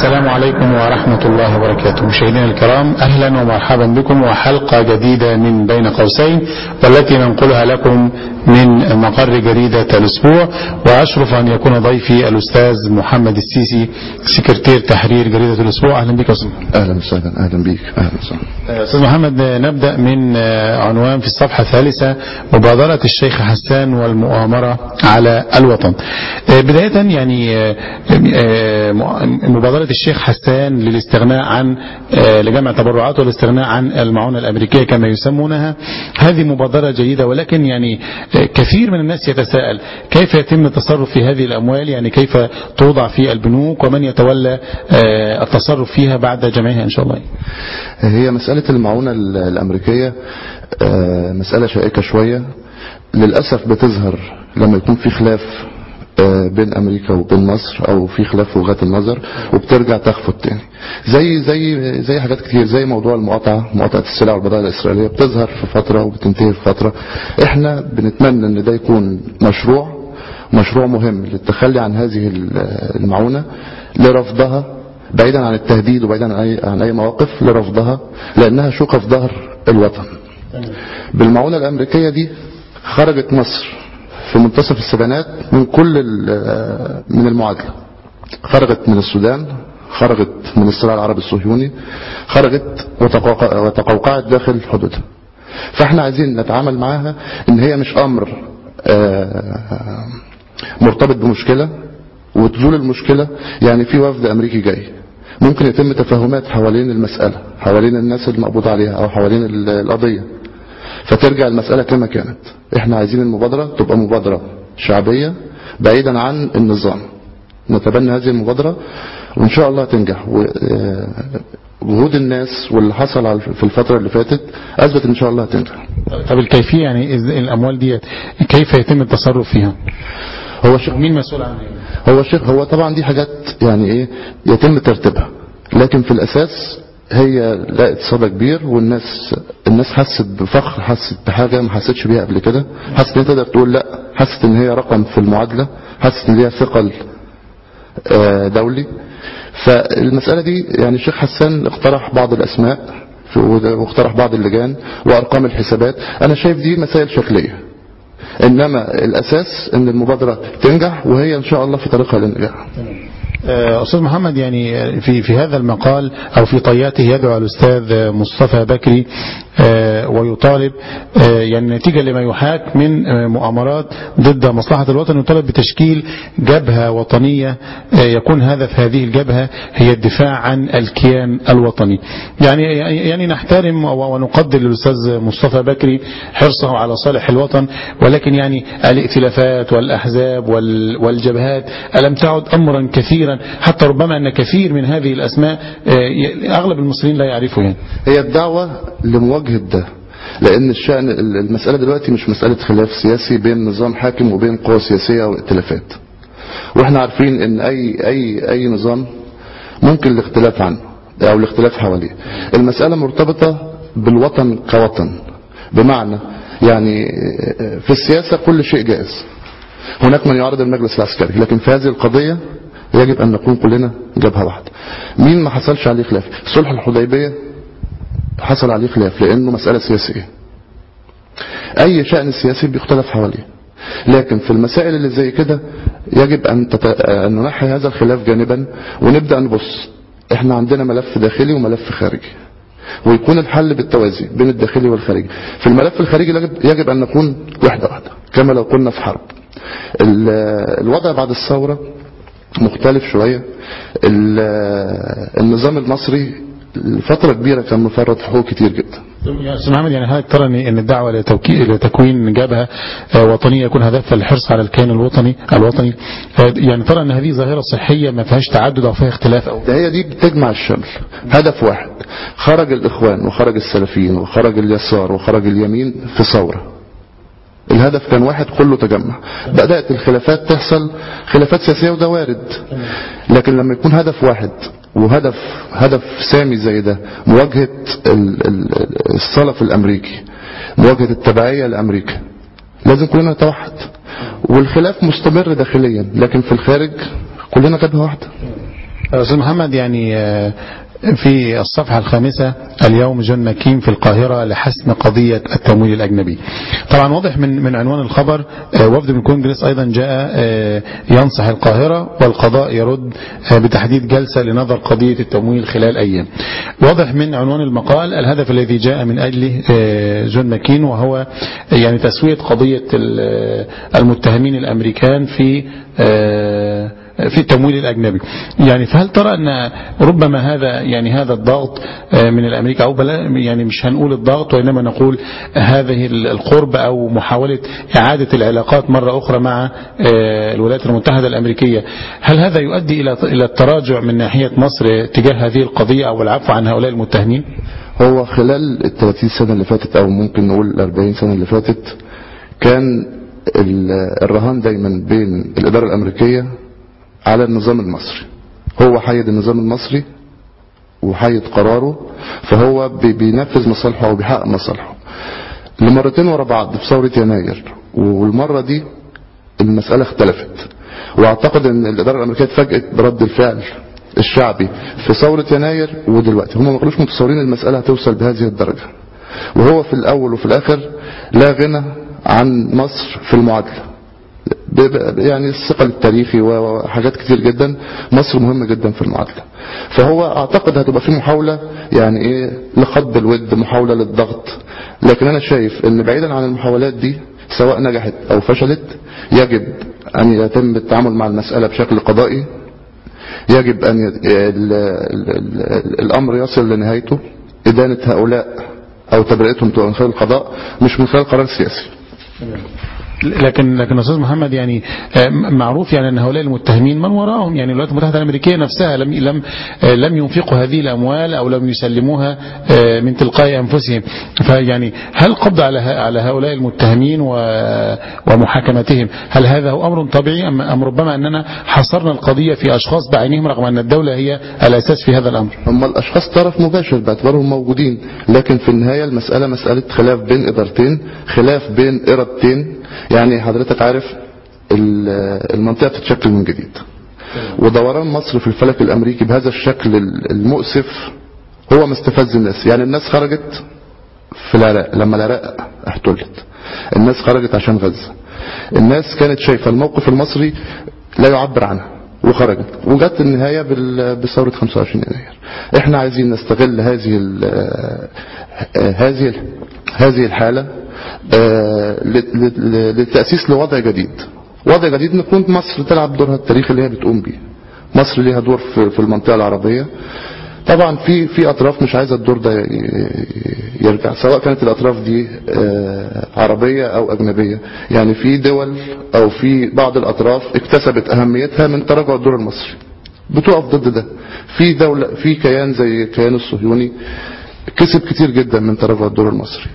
السلام عليكم ورحمة الله وبركاته. مشاهدينا الكرام، أهلا ومرحبا بكم وحلقة جديدة من بين قوسين، والتي ننقلها لكم من مقر جريدة الأسبوع. وأشرف أن يكون ضيفي الأستاذ محمد السيسي، سكرتير تحرير جريدة الأسبوع. أهلا بك أستاذ. أهلا وسهلا. أهلا بك. أهلا وسهلا. أستاذ محمد، نبدأ من عنوان في الصفحة الثالثة: مبادرة الشيخ حسان والمؤامرة على الوطن. بداية يعني مبادرة الشيخ حسان للاستغناء عن لجمع تبرعات والاستغناء عن المعونة الأمريكية كما يسمونها، هذه مبادرة جيدة، ولكن يعني كثير من الناس يتساءل كيف يتم التصرف في هذه الأموال، يعني كيف توضع في البنوك ومن يتولى التصرف فيها بعد جمعها إن شاء الله. هي مسألة المعونة الأمريكية مسألة شائكة شوية، للأسف بتظهر لما يكون في خلاف بين أمريكا وبين مصر، أو في خلاف في وجهات النظر، وبترجع تخفت تاني. زي حاجات كتير، زي موضوع مقاطعة السلع والبضائع الإسرائيلية، بتظهر في فترة وبتنتهي في فترة. احنا بنتمنى ان ده يكون مشروع مهم للتخلي عن هذه المعونة، لرفضها بعيدا عن التهديد وبعيدا عن أي مواقف، لرفضها لأنها شوكة في ظهر الوطن. بالمعونة الأمريكية دي خرجت مصر في منتصف السبعينات من المعادلة. خرجت من السودان، خرجت من الصراع العربي الصهيوني، خرجت وتقوقعت داخل حدودها. فاحنا عايزين نتعامل معاها ان هي مش امر مرتبط بمشكلة وتزول المشكلة. يعني في وفد امريكي جاي، ممكن يتم تفاهمات حوالين المسألة، حوالين الناس المقبوض عليها او حوالين القضية، فترجع المسألة كما كانت. احنا عايزين المبادرة تبقى مبادرة شعبية بعيدا عن النظام. نتبنى هذه المبادرة وان شاء الله تنجح. وجهود الناس واللي حصل في الفترة اللي فاتت اثبت ان شاء الله تنجح. طب الكيفية، يعني الاموال دي كيف يتم التصرف فيها؟ مين مسؤول عنها؟ هو طبعا دي حاجات يعني ايه يتم ترتيبها، لكن في الاساس هي لقت صدى كبير، والناس حست بفخر، حست بحاجة ما حستش بيها قبل كده، حست ان تقدر تقول لا، حست ان هي رقم في المعادلة، حست ان هي ثقل دولي. فالمسألة دي يعني الشيخ حسان اقترح بعض الاسماء واقترح بعض اللجان وارقام الحسابات. انا شايف دي مسائل شكلية، انما الاساس ان المبادرة تنجح، وهي ان شاء الله في طريقها للنجاح. أستاذ محمد، يعني في هذا المقال أو في طياته يدعو الأستاذ مصطفى بكري ويطالب يعني نتيجة لما يحاك من مؤامرات ضد مصلحة الوطن، يطالب بتشكيل جبهة وطنية يكون هدف هذه الجبهة هي الدفاع عن الكيان الوطني. يعني نحترم ونقدر للأستاذ مصطفى بكري حرصه على صالح الوطن، ولكن يعني الائتلافات والأحزاب والجبهات ألم تعد أمرا كثيرا، حتى ربما أن كثير من هذه الأسماء أغلب المصريين لا يعرفوا. يعني هي الدعوة لمواجهة ده، لأن المسألة دلوقتي مش مسألة خلاف سياسي بين نظام حاكم وبين قوى سياسية وائتلافات، واحنا عارفين ان اي نظام ممكن الاختلاف عنه او الاختلاف حواليه. المسألة مرتبطة بالوطن كوطن، بمعنى يعني في السياسة كل شيء جائز، هناك من يعارض المجلس العسكري، لكن في هذه القضية يجب أن نكون كلنا جبهة واحدة. مين ما حصلش عليه خلاف؟ صلح الحديبية حصل عليه خلاف لأنه مسألة سياسية، أي شأن سياسي بيختلف حواليه، لكن في المسائل اللي زي كده يجب أن ننحي هذا الخلاف جانبا، ونبدأ نبص احنا عندنا ملف داخلي وملف خارجي، ويكون الحل بالتوازي بين الداخلي والخارجي. في الملف الخارجي يجب أن نكون واحدة كما لو كنا في حرب. الوضع بعد الثورة مختلف شوية. النظام المصري لفترة كبيرة كان مفرط في حقوق كتير جدا. يا أستاذ محمد، يعني هذا ترى ان الدعوة لتكوين جبهة وطنية يكون هدفها الحرص على الكيان الوطني، يعني ترى ان هذه ظاهرة صحية ما فيهاش تعدد او فيها اختلاف؟ ده هي دي بتجمع الشمل، هدف واحد. خرج الاخوان وخرج السلفيين وخرج اليسار وخرج اليمين في ثورة، الهدف كان واحد، كله تجمع. بدأت الخلافات تحصل، خلافات سياسية وده وارد، لكن لما يكون هدف واحد وهدف سامي زي ده، مواجهة الصلف الأمريكي، مواجهة التبعية لأمريكا، لازم كلنا نتوحد. والخلاف مستمر داخليا، لكن في الخارج كلنا جبهة واحدة. أستاذ محمد، يعني في الصفحة 5 اليوم جون ماكين في القاهرة لحسم قضية التمويل الأجنبي. طبعا واضح من عنوان الخبر وفد من الكونجرس أيضا جاء ينصح القاهرة والقضاء يرد بتحديد جلسة لنظر قضية التمويل خلال أيام. واضح من عنوان المقال الهدف الذي جاء من أجله جون ماكين، وهو يعني تسوية قضية المتهمين الأمريكان في التمويل الأجنبي. يعني فهل ترى أن ربما هذا الضغط من الأمريكا، أو يعني مش هنقول الضغط وإنما نقول هذه القرب أو محاولة إعادة العلاقات مرة أخرى مع الولايات المتحدة الأمريكية، هل هذا يؤدي إلى التراجع من ناحية مصر تجاه هذه القضية أو العفو عن هؤلاء المتهمين؟ هو خلال 30 سنة اللي فاتت أو ممكن نقول 40 سنة اللي فاتت كان الرهان دايما بين الإدارة الأمريكية على النظام المصري. هو حيد النظام المصري وحيد قراره، فهو بينفذ مصالحه او بيحقق مصالحه. لمرتين ورا بعض في ثورة يناير، والمرة دي المسألة اختلفت، واعتقد ان الإدارة الأمريكية اتفاجئت برد الفعل الشعبي في ثورة يناير ودلوقتي. هم ما كانوش متصورين المسألة هتوصل بهذه الدرجة، وهو في الأول وفي الآخر لا غنى عن مصر في المعادلة. يعني الثقل التاريخي وحاجات كتير جدا، مصر مهمة جدا في المعادلة. فهو اعتقد هتبقى في محاولة يعني ايه لخض الود، محاولة للضغط. لكن انا شايف ان بعيدا عن المحاولات دي سواء نجحت او فشلت، يجب ان يتم التعامل مع المسألة بشكل قضائي. يجب ان الامر يصل لنهايته، ادانة هؤلاء او تبرئتهم من خلال القضاء مش من خلال قرار سياسي. لكن أستاذ محمد، يعني معروف يعني أن هؤلاء المتهمين من وراءهم يعني الولايات المتحدة الأمريكية نفسها لم ينفقوا هذه الأموال أو لم يسلموها من تلقاء أنفسهم. فيعني هل القبض على هؤلاء المتهمين ومحاكمتهم هل هذا هو أمر طبيعي أم ربما أننا حصرنا القضية في أشخاص بعينهم رغم أن الدولة هي الأساس في هذا الأمر؟ هم الأشخاص طرف مباشر باعتبارهم موجودين، لكن في النهاية المسألة مسألة خلاف بين إدارتين، خلاف بين إرادتين. يعني حضرتك عارف المنطقة بتتشكل من جديد، ودوران مصر في الفلك الأمريكي بهذا الشكل المؤسف هو ما استفز الناس. يعني الناس خرجت في العراق لما العراق احتلت، الناس خرجت عشان غزة، الناس كانت شايفة الموقف المصري لا يعبر عنها وخرجت، وجت النهاية بثورة 25 يناير. احنا عايزين نستغل هذه الحالة للتأسيس لوضع جديد، وضع جديد نكون مصر تلعب دورها التاريخي اللي هي بتقوم بيه. مصر ليها دور في المنطقة العربية. طبعا في أطراف مش عايزة الدور ده يرجع، سواء كانت الأطراف دي عربية أو أجنبية. يعني في دول أو في بعض الأطراف اكتسبت أهميتها من تراجع الدور المصري، بتقف ضد ده. في دولة، في كيان زي الكيان الصهيوني كسب كتير جدا من تراجع الدور المصري.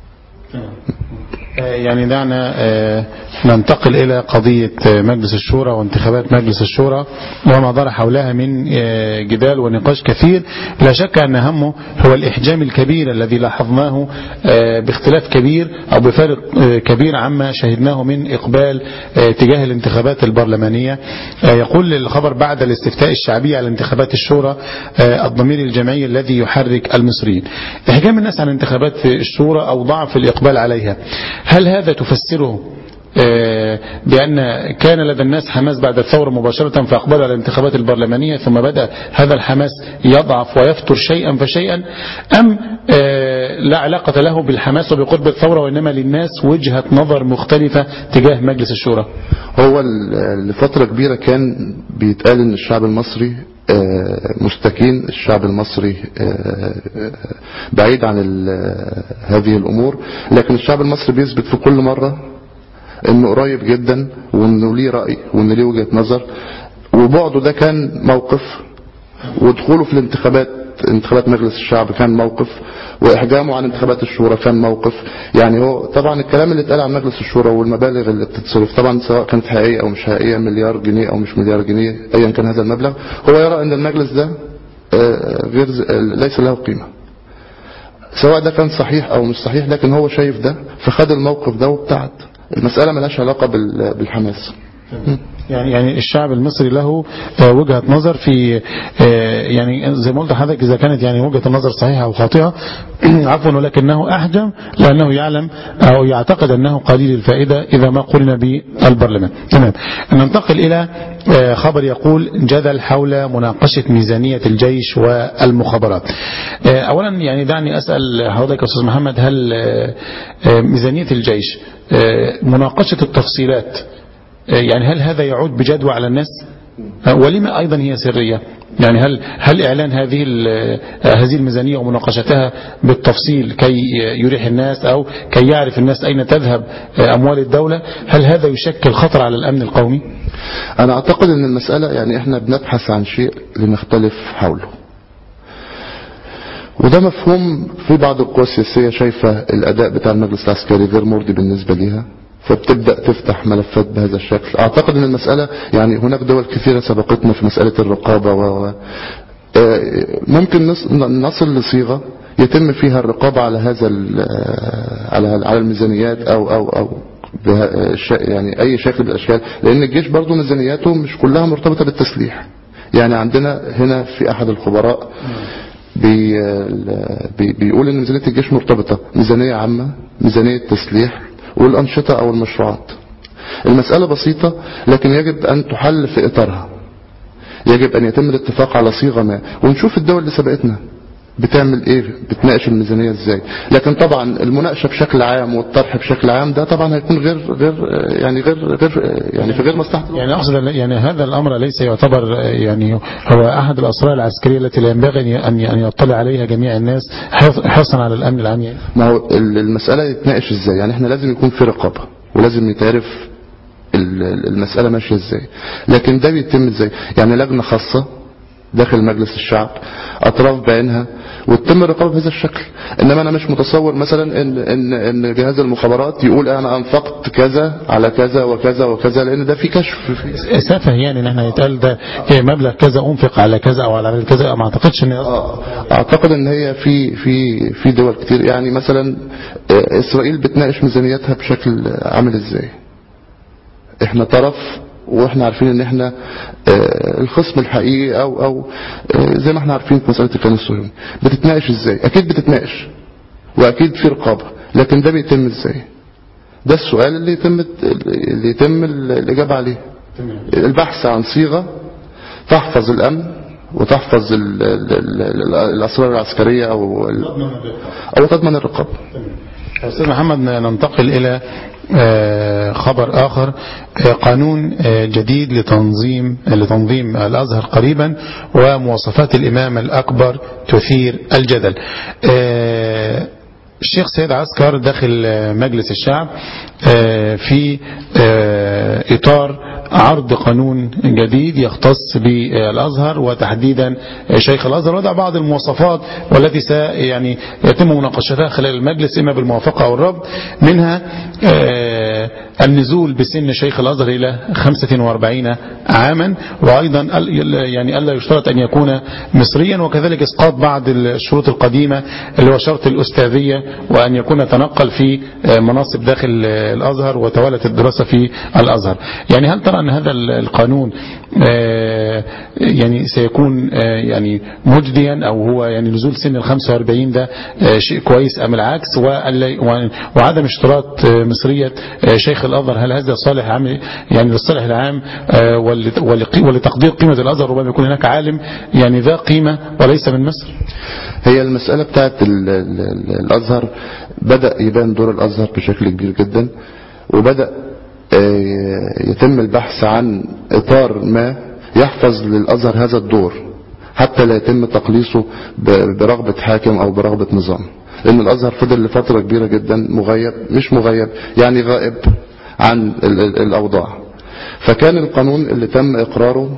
يعني دعنا ننتقل إلى قضية مجلس الشورى وانتخابات مجلس الشورى وما دار حولها من جدال ونقاش كثير. لا شك أن همه هو الإحجام الكبير الذي لاحظناه باختلاف كبير أو بفارق كبير عما شهدناه من إقبال تجاه الانتخابات البرلمانية. يقول الخبر بعد الاستفتاء الشعبي على انتخابات الشورى الضمير الجمعي الذي يحرك المصريين. إحجام الناس عن انتخابات الشورى أو ضعف الإقبال عليها، هل هذا تفسره بأن كان لدى الناس حماس بعد الثورة مباشرة فأقبلوا على الانتخابات البرلمانية ثم بدأ هذا الحماس يضعف ويفتر شيئا فشيئا، أم لا علاقة له بالحماس وبقرب الثورة وإنما للناس وجهة نظر مختلفة تجاه مجلس الشورى؟ هو لفترة كبيرة كان بيتقال ان الشعب المصري مستكين، الشعب المصري بعيد عن هذه الأمور، لكن الشعب المصري بيثبت في كل مرة انه قريب جدا وانه ليه رأي وانه ليه وجهة نظر. وبعده ده كان موقف، ودخوله في انتخابات مجلس الشعب كان موقف، واحجامه عن انتخابات الشورى كان موقف. يعني هو طبعا الكلام اللي اتقال عن مجلس الشورى والمبالغ اللي بتتصرف طبعا سواء كانت حقيقية او مش حقيقية، مليار جنيه او مش مليار جنيه، ايا كان هذا المبلغ، هو يرى ان المجلس ده ليس له قيمة، سواء ده كان صحيح او مش صحيح، لكن هو شايف ده فخد الموقف ده وابتعد. المسألة ملهاش علاقة بالحماس. يعني الشعب المصري له وجهة نظر في يعني زي ما قلت لحضرتك، إذا كانت يعني وجهة النظر صحيحة أو خاطئة عفوا، ولكنه أحجم لأنه يعلم أو يعتقد أنه قليل الفائدة إذا ما قرن بالبرلمان. تمام. ننتقل إلى خبر يقول جدل حول مناقشة ميزانية الجيش والمخابرات. أولا يعني دعني أسأل حضرتك يا أستاذ محمد، هل ميزانية الجيش مناقشة التفصيلات يعني هل هذا يعود بجدوى على الناس؟ ولما أيضا هي سرية؟ يعني هل إعلان هذه الميزانية ومناقشتها بالتفصيل كي يريح الناس أو كي يعرف الناس أين تذهب أموال الدولة، هل هذا يشكل خطر على الأمن القومي؟ أنا أعتقد أن المسألة يعني إحنا بنبحث عن شيء لنختلف حوله، وده مفهوم. في بعض القوى السياسية شايفة الأداء بتاع المجلس العسكري غير مرضي بالنسبة ليها، فبتبدأ تفتح ملفات بهذا الشكل. أعتقد أن المسألة يعني هناك دول كثيرة سبقتنا في مسألة الرقابة ممكن نصل لصيغة يتم فيها الرقابة على هذا على الميزانيات أو يعني أي شكل من الأشكال، لأن الجيش برضو ميزانياته مش كلها مرتبطة بالتسليح. يعني عندنا هنا في أحد الخبراء بيقول ان ميزانية الجيش مرتبطة ميزانية عامة، ميزانية تسليح، والأنشطة أو المشروعات. المسألة بسيطة لكن يجب أن تحل في إطارها، يجب أن يتم الاتفاق على صيغة ما، ونشوف الدول اللي سبقتنا بتعمل ايه، بتناقش الميزانية ازاي. لكن طبعا المناقشة بشكل عام والطرح بشكل عام ده طبعا هيكون غير في غير مصلحة. يعني اقصد يعني هذا الامر ليس يعتبر يعني هو احد الاسرار العسكرية التي لا ينبغي ان يطلع عليها جميع الناس حرصا على الامن العام. يعني ما هو المسألة يتناقش ازاي، يعني احنا لازم يكون في رقابة ولازم يتعرف المسألة ماشية ازاي، لكن ده بيتم ازاي؟ يعني لجنة خاصة داخل مجلس الشعب، اطراف بعينها، وتتم الرقابه بهذا الشكل. انما انا مش متصور مثلا ان جهاز المخابرات يقول انا انفقت كذا على كذا وكذا وكذا، لان ده في كشف سفه، يعني ان احنا يتقال ده مبلغ كذا انفق على كذا او على كذا. ما اعتقدش ان اعتقد ان هي في دول كتير، يعني مثلا اسرائيل بتناقش ميزانيتها بشكل عامل ازاي. احنا طرف واحنا عارفين ان احنا الخصم الحقيقي او زي ما احنا عارفين في مسألة الكيان الصهيوني بتتناقش ازاي. اكيد بتتناقش واكيد في رقابة، لكن ده بيتم ازاي؟ ده السؤال اللي يتم الاجابة عليه. البحث عن صيغة تحفظ الامن وتحفظ الاسرار العسكرية او تضمن الرقابة. أستاذ محمد، ننتقل إلى خبر آخر. قانون جديد لتنظيم الأزهر قريبا، ومواصفات الإمام الأكبر تثير الجدل. الشيخ سيد عسكر داخل مجلس الشعب في إطار عرض قانون جديد يختص بالأزهر وتحديدا شيخ الأزهر، وضع بعض المواصفات والتي يعني يتم مناقشتها خلال المجلس إما بالموافقة أو الرفض. منها النزول بسن شيخ الأزهر إلى 45 عاما، وأيضا يعني ألا يشترط أن يكون مصريا، وكذلك إسقاط بعض الشروط القديمة اللي هو شرط الأستاذية، وأن يكون تنقل في مناصب داخل الأزهر وتولت الدراسة في الأزهر. يعني هل ترى أن هذا القانون يعني سيكون يعني مجديا، أو هو يعني نزول سن 45 ده شيء كويس أم العكس؟ وعدم اشتراط مصرية شيخ الأزهر، هل هذا صالح عام يعني للصالح العام ولتقدير قيمة الأزهر؟ ربما يكون هناك عالم يعني ذا قيمة وليس من مصر. هي المسألة بتاعت الأزهر بدأ يبان دور الأزهر بشكل كبير جدا، وبدأ يتم البحث عن إطار ما يحفظ للأزهر هذا الدور حتى لا يتم تقليصه برغبة حاكم أو برغبة نظام. لأن الأزهر فضل لفترة كبيرة جدا يعني غائب عن الأوضاع. فكان القانون اللي تم إقراره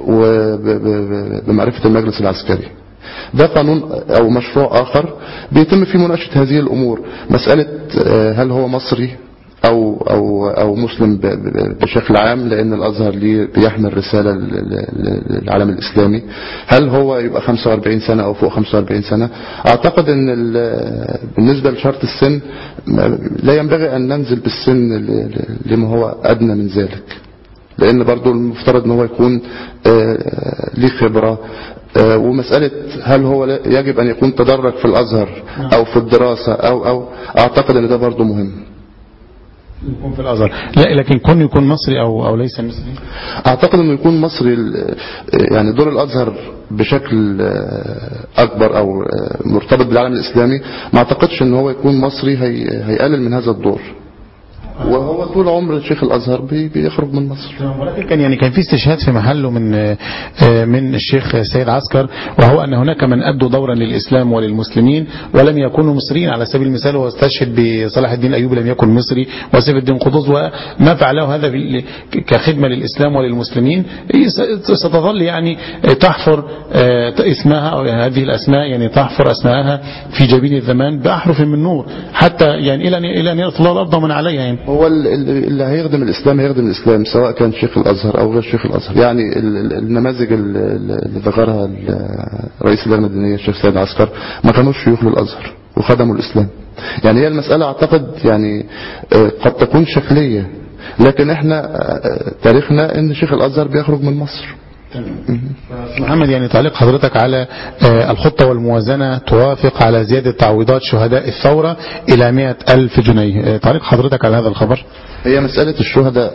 بمعرفة المجلس العسكري ده قانون أو مشروع آخر بيتم فيه مناقشة هذه الأمور، مسألة هل هو مصري أو مسلم بشكل عام، لأن الأزهر ليه بيحمل رسالة للعالم الإسلامي. هل هو يبقى 45 سنة أو فوق 45 سنة؟ أعتقد أن بالنسبة لشرط السن لا ينبغي أن ننزل بالسن لما هو أدنى من ذلك. لان برضو المفترض ان هو يكون ليه خبرة. ومسألة هل هو يجب ان يكون تدرج في الازهر او في الدراسة او اعتقد ان ده برضو مهم يكون في الازهر. لا لكن كون يكون مصري او ليس مصري، اعتقد انه يكون مصري. يعني دور الازهر بشكل اكبر او مرتبط بالعالم الاسلامي، ما اعتقدش ان هو يكون مصري هيقلل من هذا الدور. وهو طول عمر الشيخ الازهر بيخرج من مصر. ولكن كان في استشهاد في محله من الشيخ سيد عسكر، وهو ان هناك من ادوا دورا للاسلام وللمسلمين ولم يكونوا مصريين. على سبيل المثال هو استشهد بصلاح الدين الايوبي لم يكن مصري، وسيف الدين قطز، وما فعله هذا كخدمه للاسلام وللمسلمين ستظل يعني تحفر اسمها، او هذه الاسماء يعني تحفر اسماءها في جبين الزمان باحرف من نور، حتى يعني الى ان يرث الله الارض ومن عليها. يعني هو اللي هيخدم الإسلام هيخدم الإسلام سواء كان شيخ الأزهر أو غير شيخ الأزهر. يعني النماذج اللي ذكرها رئيس اللجنة الدينية الشيخ سيد عسكر ما كانوش شيوخ للأزهر وخدموا الإسلام. يعني هي المسألة أعتقد يعني قد تكون شكلية، لكن احنا تاريخنا ان شيخ الأزهر بيخرج من مصر. محمد، يعني تعليق حضرتك على الخطة والموازنة توافق على زيادة تعويضات شهداء الثورة إلى 100,000 جنيه، تعليق حضرتك على هذا الخبر؟ هي مسألة الشهداء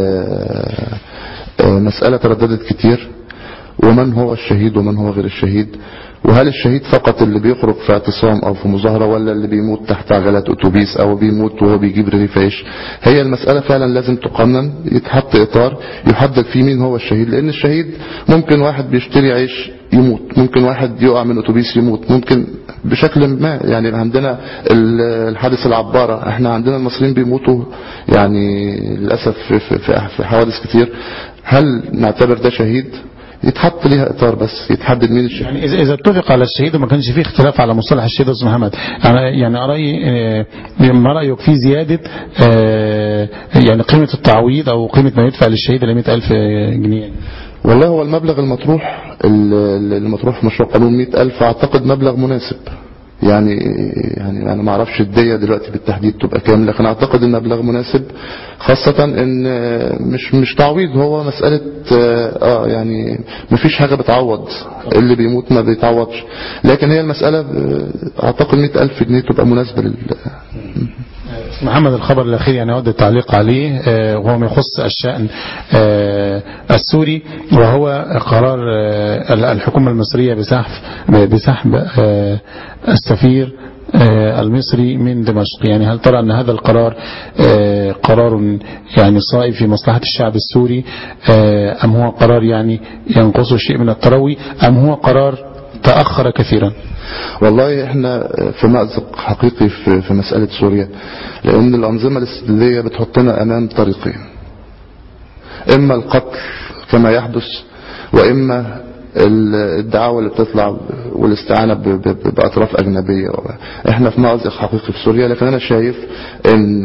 مسألة ترددت كتير، ومن هو الشهيد ومن هو غير الشهيد، وهل الشهيد فقط اللي بيخرج في اعتصام او في مظاهرة، ولا اللي بيموت تحت عجلات اتوبيس او بيموت وهو بيجيب رغيف عيش. هي المسألة فعلا لازم تقنن، يتحط اطار يحدد فيه مين هو الشهيد، لان الشهيد ممكن واحد بيشتري عيش يموت، ممكن واحد يقع من اتوبيس يموت، ممكن بشكل ما. يعني عندنا الحادث العبارة، احنا عندنا المصريين بيموتوا يعني للأسف في حوادث كتير. هل نعتبر ده شهيد؟ يتحط ليها اطار بس يتحدد مين الشهيد. يعني اذا اتفق على الشهيد وما كانش فيه اختلاف على مصطلح الشهيد يا استاذ محمد، يعني ما رايك في زياده يعني قيمه التعويض او قيمه ما يدفع للشهيد ل 100,000 جنيه؟ والله هو المبلغ المطروح في مشروع قانون 100,000 اعتقد مبلغ مناسب. يعني انا ما اعرفش الدية دلوقتي بالتحديد تبقى كام، لكن اعتقد ان مبلغ مناسب، خاصة ان مش تعويض، هو مسألة يعني مفيش حاجة بتعوض، اللي بيموت ما بيتعوضش، لكن هي المسألة اعتقد 100,000 جنيه تبقى مناسبة محمد. الخبر الأخير يعني أود التعليق عليه، وهو ما يخص الشأن السوري، وهو قرار الحكومة المصرية بسحب السفير المصري من دمشق. يعني هل ترى أن هذا القرار قرار يعني صائب في مصلحة الشعب السوري، أم هو قرار يعني ينقصه شيء من التروي، أم هو قرار تأخر كثيرا؟ والله احنا في مأزق حقيقي في مسألة سوريا، لأن الأنظمة الاستبدادية بتحطنا أمام طريقين: إما القتل كما يحدث، وإما الدعاوى اللي بتطلع والاستعانة بأطراف أجنبية. احنا في مأزق حقيقي في سوريا، لكن أنا شايف إن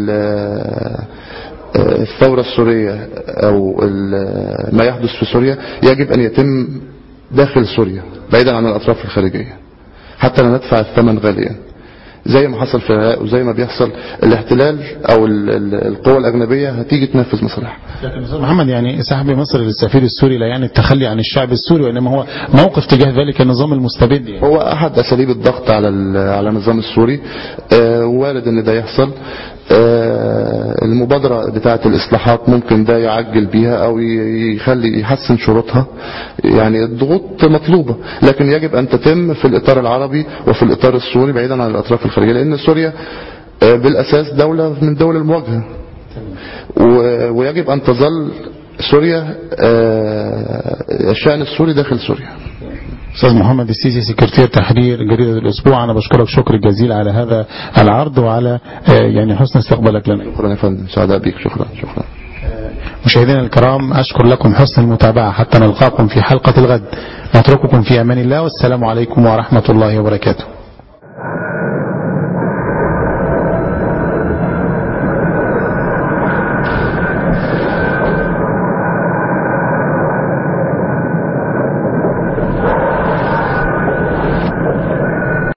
الثورة السورية أو ما يحدث في سوريا يجب أن يتم داخل سوريا بعيدا عن الأطراف الخارجية، حتى لا ندفع الثمن غاليا زي ما حصل في العراق وزي ما بيحصل. الاحتلال او القوى الاجنبيه هتيجي تنفذ مصالحها. لكن استاذ محمد، يعني سحب مصر للسفير السوري لا يعني التخلي عن الشعب السوري، وانما هو موقف تجاه ذلك النظام المستبد. يعني هو احد اساليب الضغط على النظام السوري، وارد ان ده يحصل. المبادرة بتاعة الإصلاحات ممكن ده يعجل بيها أو يحسن شروطها. يعني الضغوط مطلوبة، لكن يجب أن تتم في الإطار العربي وفي الإطار السوري بعيدا عن الأطراف الخارجية، لأن سوريا بالأساس دولة من دول المواجهة، ويجب أن تظل سوريا الشأن السوري داخل سوريا. أستاذ محمد السيسي، سكرتير تحرير جريدة الأسبوع، أنا بشكرك شكر جزيل على هذا العرض وعلى يعني حسن استقبالك لنا. شكرا يا فندم، سعداء بيك. شكرا. مشاهدينا الكرام، أشكر لكم حسن المتابعة، حتى نلقاكم في حلقة الغد. نترككم في أمان الله، والسلام عليكم ورحمة الله وبركاته.